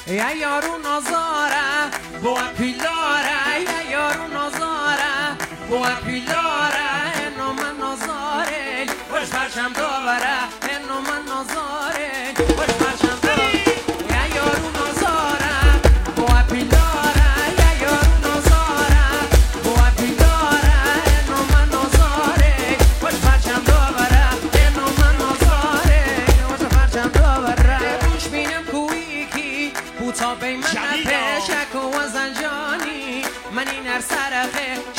یا یارو نازاره با پیلاره یا یارو نازاره با پیلاره اینو من نازاره خوش پرچم دوباره اینو من نازاره خوش پرچم دوباره یا یارو نازاره با پیلاره یا یارو نازاره با پیلاره اینو من نازاره خوش پرچم دوباره اینو من نازاره خوش پرچم دوباره روش بینم کویکی بوتا بی من پیشک و زنجانی من این هر سرخه